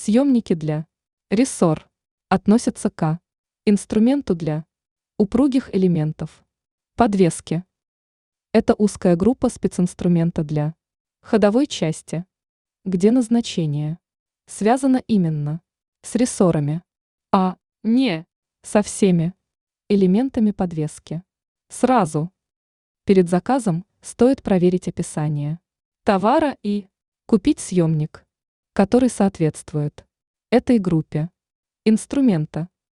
Съемники для рессор относятся к инструменту для упругих элементов. Подвески. Это узкая группа специнструмента для ходовой части, где назначение связано именно с рессорами, а не со всеми элементами подвески. Сразу перед заказом стоит проверить описание товара и купить съемник, который соответствует этой группе инструмента.